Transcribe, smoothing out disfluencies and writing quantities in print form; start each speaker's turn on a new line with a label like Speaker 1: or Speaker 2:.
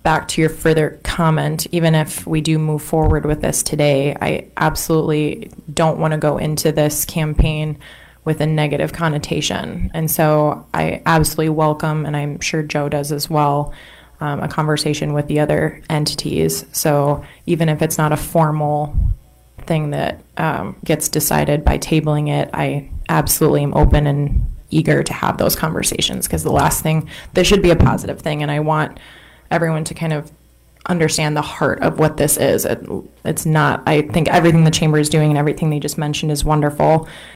Speaker 1: back to your further comment, even if we do move forward with this today, I absolutely don't want to go into this campaign with a negative connotation. And so I absolutely welcome, and I'm sure Joe does as well, a conversation with the other entities. So even if it's not a formal thing that gets decided by tabling it, I absolutely am open and eager to have those conversations, because the last thing, this should be a positive thing, and I want everyone to kind of understand the heart of what this is. It's not, I think everything the chamber is doing and everything they just mentioned is wonderful.